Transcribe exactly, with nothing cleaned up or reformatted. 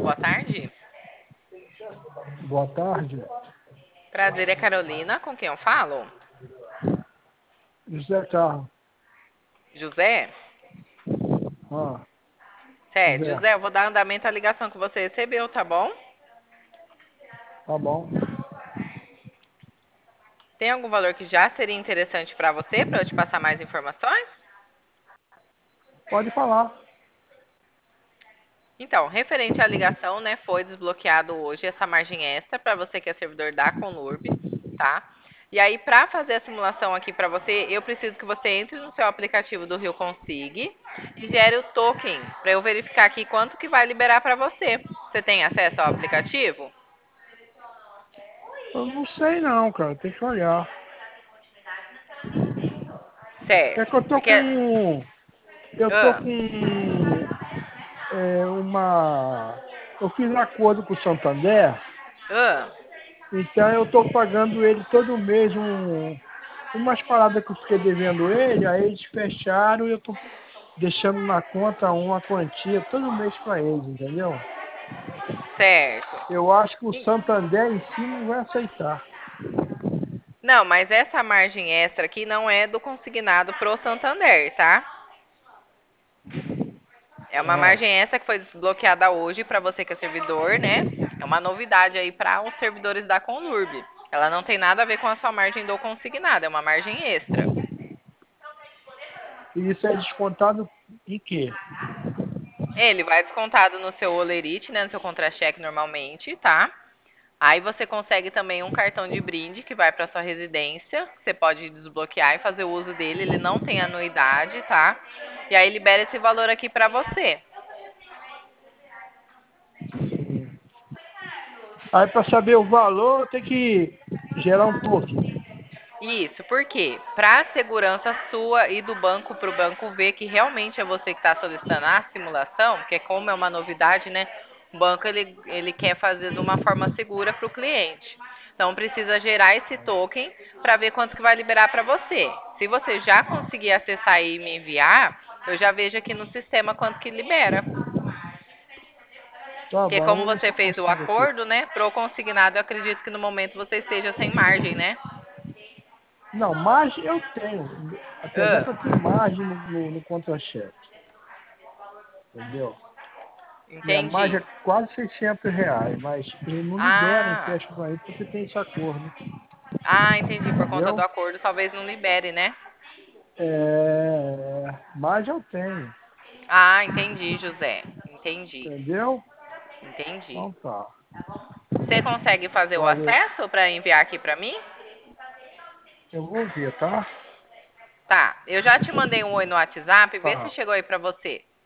boa tarde. Boa tarde. Prazer, é Carolina, com quem eu falo? José Carlos. José? Ah, Certo, José, José, eu vou dar andamento à ligação que você recebeu, tá bom? tá bom. Tem algum valor que já seria interessante para você, para eu te passar mais informações? Pode falar. Então, referente à ligação, né, foi desbloqueado hoje essa margem extra para você que é servidor da Conurb, tá? E aí, para fazer a simulação aqui para você, eu preciso que você entre no seu aplicativo do Rio Consig e gere o token para eu verificar aqui quanto que vai liberar para você. Você tem acesso ao aplicativo? Eu não sei não, cara. Tem que olhar. É Certo. que eu tô Porque. com. Eu tô Ah, com é, uma. Eu fiz um acordo com o Santander, ah, então eu tô pagando ele todo mês um, umas paradas que eu fiquei devendo ele, aí eles fecharam e eu tô deixando na conta uma quantia todo mês para eles, entendeu? certo. Eu acho que o Santander em si não vai aceitar. Não, mas essa margem extra aqui não é do consignado pro Santander, tá? É uma Ah, margem extra que foi desbloqueada hoje para você que é servidor, né? É uma novidade aí para os servidores da Conurb. Ela não tem nada a ver com a sua margem do consignado, é uma margem extra. e isso é descontado em quê? Ele vai descontado no seu Olerite, né, no seu contra-cheque normalmente, tá? Aí você consegue também um cartão de brinde que vai para sua residência, que você pode desbloquear e fazer o uso dele, ele não tem anuidade, tá? E aí libera esse valor aqui para você. Aí para saber o valor tem que gerar um token. Isso, por quê? Para a segurança sua e do banco para o banco ver que realmente é você que está solicitando a simulação, porque como é uma novidade, né? O banco ele, ele quer fazer de uma forma segura para o cliente. Então precisa gerar esse token para ver quanto que vai liberar para você. Se você já conseguir acessar e me enviar, eu já vejo aqui no sistema quanto que libera. Tá Porque bom, eu como vou ver se você eu fez o consigo aqui. acordo, né, pro consignado, eu acredito que no momento você esteja sem margem, né? Não, margem eu tenho. Apesar que Ah, eu tenho margem no, no, no contra-cheque. Entendeu? Minha margem entendi. é quase seiscentos reais, mas ele não libera Ah, empréstimo para mim porque tem esse acordo. ah, entendi. Por conta do Entendeu? acordo, talvez não libere, né? É, margem eu tenho. Ah, entendi, José. Entendi, Entendeu? entendi. Então tá. Você consegue fazer o Valeu. acesso para enviar aqui para mim? Eu vou ver, tá? Tá, eu já te mandei um oi no WhatsApp, vê se Tá. chegou aí para você.